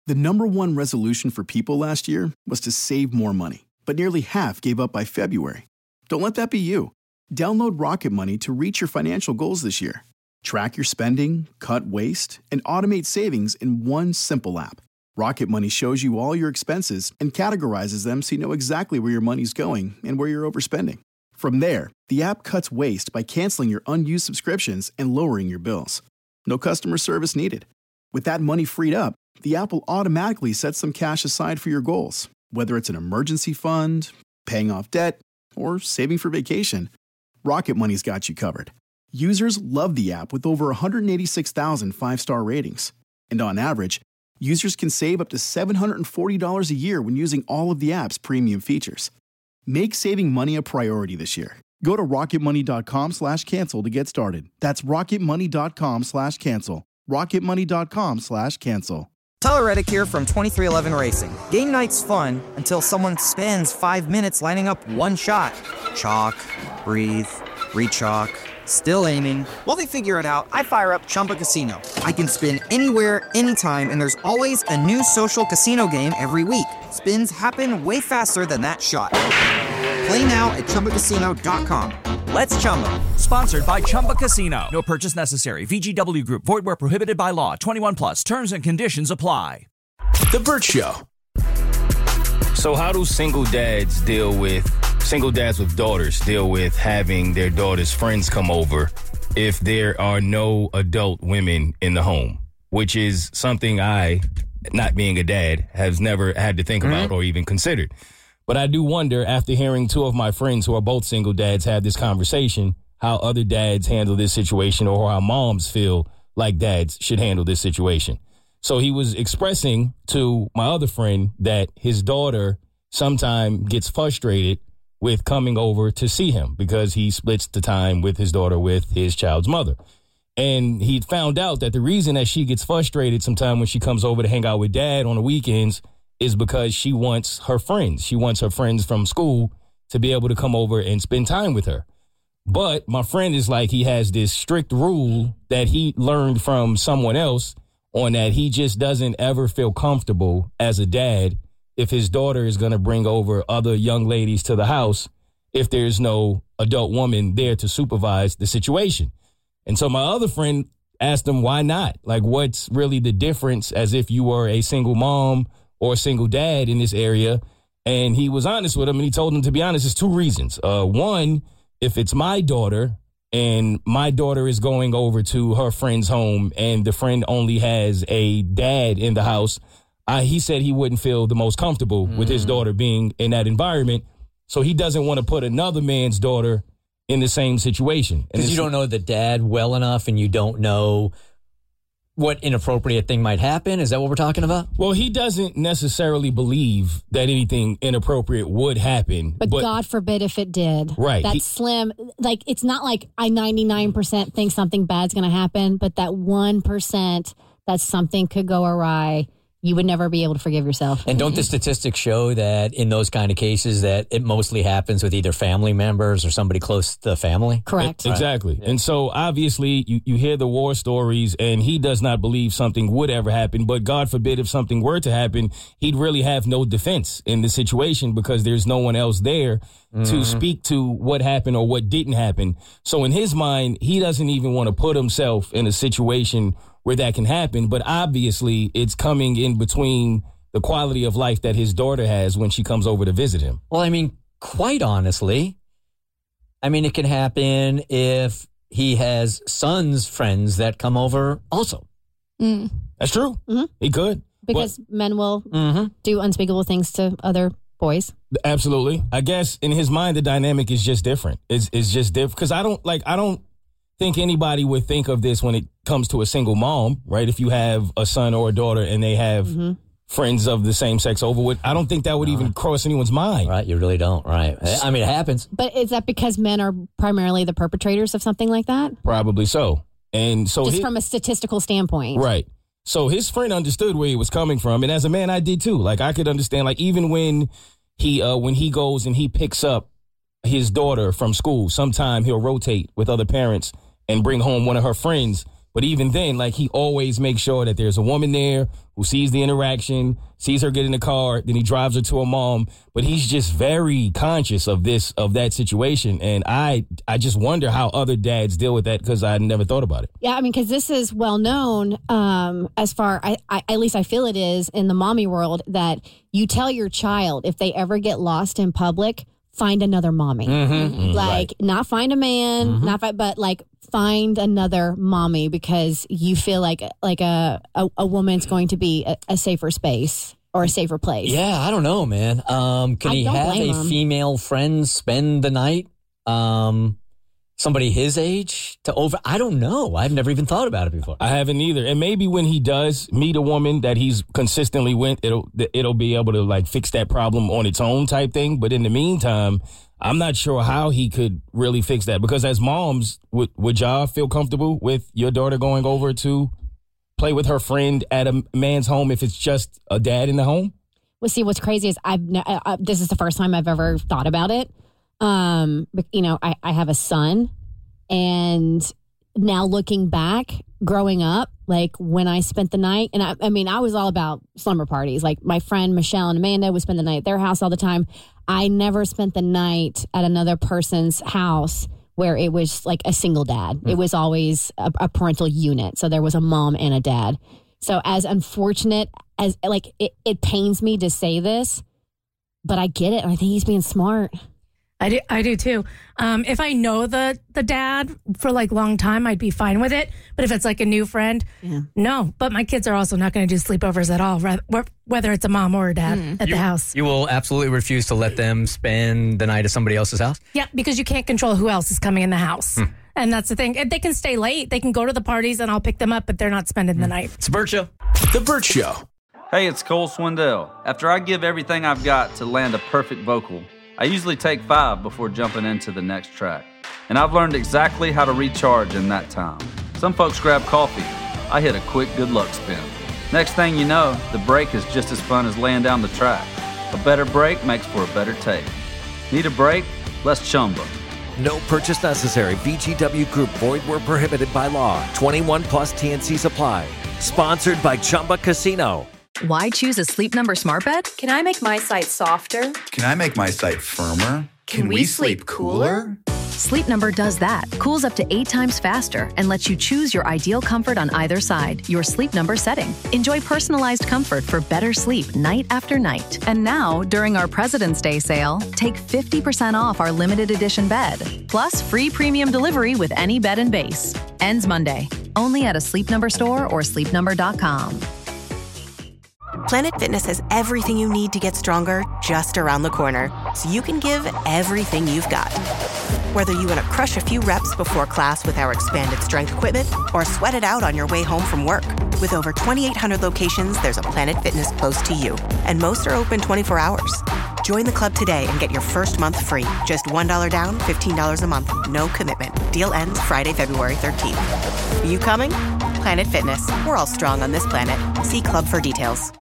The number one resolution for people last year was to save more money, but nearly half gave up by February. Don't let that be you. Download Rocket Money to reach your financial goals this year. Track your spending, cut waste, and automate savings in one simple app. Rocket Money shows you all your expenses and categorizes them so you know exactly where your money's going and where you're overspending. From there, the app cuts waste by canceling your unused subscriptions and lowering your bills. No customer service needed. With that money freed up, the app will automatically set some cash aside for your goals, whether it's an emergency fund, paying off debt, or saving for vacation. Rocket Money's got you covered. Users love the app with over 186,000 five-star ratings. And on average, users can save up to $740 a year when using all of the app's premium features. Make saving money a priority this year. Go to rocketmoney.com/cancel to get started. That's rocketmoney.com/cancel. rocketmoney.com/cancel. Tyler Reddick here from 23XI Racing. Game night's fun until someone spends 5 minutes lining up one shot. Chalk, breathe, re-chalk, still aiming. While they figure it out, I fire up Chumba Casino. I can spin anywhere, anytime, and there's always a new social casino game every week. Spins happen way faster than that shot. Play now at ChumbaCasino.com. Let's Chumba. Sponsored by Chumba Casino. No purchase necessary. VGW Group. Void where prohibited by law. 21 plus. Terms and conditions apply. The Burt Show. So how do single dads with daughters deal with having their daughters' friends come over if there are no adult women in the home? Which is something I, not being a dad, has never had to think about or even considered. But I do wonder, after hearing two of my friends who are both single dads have this conversation, how other dads handle this situation or how moms feel like dads should handle this situation. So he was expressing to my other friend that his daughter sometimes gets frustrated with coming over to see him because he splits the time with his daughter with his child's mother. And he found out that the reason that she gets frustrated sometimes when she comes over to hang out with dad on the weekends is because she wants her friends. She wants her friends from school to be able to come over and spend time with her. But my friend is like, he has this strict rule that he learned from someone else on that he just doesn't ever feel comfortable as a dad if his daughter is going to bring over other young ladies to the house if there's no adult woman there to supervise the situation. And so my other friend asked him, why not? Like, what's really the difference as if you were a single mom or a single dad in this area? And he was honest with him, and he told him, to be honest, it's two reasons. One, if it's my daughter and my daughter is going over to her friend's home and the friend only has a dad in the house, he said he wouldn't feel the most comfortable with his daughter being in that environment. So he doesn't want to put another man's daughter in the same situation. Because you don't know the dad well enough and you don't know what inappropriate thing might happen? Is that what we're talking about? Well, he doesn't necessarily believe that anything inappropriate would happen. But God forbid if it did. Right. That's slim. Like, it's not like I 99% think something bad's going to happen, but that 1% that something could go awry, you would never be able to forgive yourself. And don't the statistics show that in those kind of cases that it mostly happens with either family members or somebody close to the family? Correct. Exactly. Right. And so obviously you hear the war stories and he does not believe something would ever happen. But God forbid if something were to happen, he'd really have no defense in the situation because there's no one else there to speak to what happened or what didn't happen. So in his mind, he doesn't even want to put himself in a situation where that can happen, but obviously it's coming in between the quality of life that his daughter has when she comes over to visit him. Well, I mean, quite honestly, it can happen if he has sons' friends that come over also. That's true. Mm-hmm. He could. Because men will do unspeakable things to other boys. Absolutely. I guess in his mind, the dynamic is just different. It's just different. Because I don't think anybody would think of this when it comes to a single mom, right? If you have a son or a daughter and they have friends of the same sex over with, I don't think that would even cross anyone's mind. Right, you really don't, right. I mean, it happens. But is that because men are primarily the perpetrators of something like that? Probably so. And so just from a statistical standpoint. Right. So his friend understood where he was coming from. And as a man, I did too. Like, I could understand, like, even when he goes and he picks up his daughter from school, sometime he'll rotate with other parents and bring home one of her friends But even then, like, he always makes sure that there's a woman there who sees the interaction, sees her get in the car, then he drives her to her mom. But he's just very conscious of that situation. And I just wonder how other dads deal with that, because I never thought about it. Yeah, I mean, because this is well known as far, at least I feel it is in the mommy world, that you tell your child if they ever get lost in public, find another mommy. Like, not find a man, but like find another mommy, because you feel like a woman's going to be a safer space or a safer place. Yeah, I don't know, man. Can he have a female friend spend the night? Somebody his age I don't know. I've never even thought about it before. I haven't either. And maybe when he does meet a woman that he's consistently with, it'll be able to like fix that problem on its own type thing. But in the meantime, I'm not sure how he could really fix that, because as moms, would y'all feel comfortable with your daughter going over to play with her friend at a man's home if it's just a dad in the home? Well, see, what's crazy is this is the first time I've ever thought about it. You know, I have a son, and now looking back, growing up, like when I spent the night, and I mean, I was all about slumber parties. Like my friend Michelle and Amanda would spend the night at their house all the time. I never spent the night at another person's house where it was like a single dad. It was always a parental unit. So there was a mom and a dad. So as unfortunate as, like, it pains me to say this, but I get it. And I think he's being smart. I do too. If I know the dad for like long time, I'd be fine with it. But if it's like a new friend, no. But my kids are also not going to do sleepovers at all, whether it's a mom or a dad at the house. You will absolutely refuse to let them spend the night at somebody else's house? Yeah, because you can't control who else is coming in the house. And that's the thing. They can stay late. They can go to the parties and I'll pick them up, but they're not spending the night. It's a Bert Show. The Bert Show. Hey, it's Cole Swindell. After I give everything I've got to land a perfect vocal, I usually take 5 before jumping into the next track. And I've learned exactly how to recharge in that time. Some folks grab coffee. I hit a quick good luck spin. Next thing you know, the break is just as fun as laying down the track. A better break makes for a better take. Need a break? Let's Chumba. No purchase necessary. VGW Group. Void where prohibited by law. 21 plus TNCs apply. Sponsored by Chumba Casino. Why choose a Sleep Number smart bed? Can I make my site softer? Can I make my site firmer? Can we sleep cooler? Sleep Number does that. Cools up to 8 times faster and lets you choose your ideal comfort on either side, your Sleep Number setting. Enjoy personalized comfort for better sleep night after night. And now, during our President's Day sale, take 50% off our limited edition bed, plus free premium delivery with any bed and base. Ends Monday. Only at a Sleep Number store or sleepnumber.com. Planet Fitness has everything you need to get stronger just around the corner, so you can give everything you've got. Whether you want to crush a few reps before class with our expanded strength equipment or sweat it out on your way home from work. With over 2,800 locations, there's a Planet Fitness close to you, and most are open 24 hours. Join the club today and get your first month free. Just $1 down, $15 a month. No commitment. Deal ends Friday, February 13th. You coming? Planet Fitness. We're all strong on this planet. See club for details.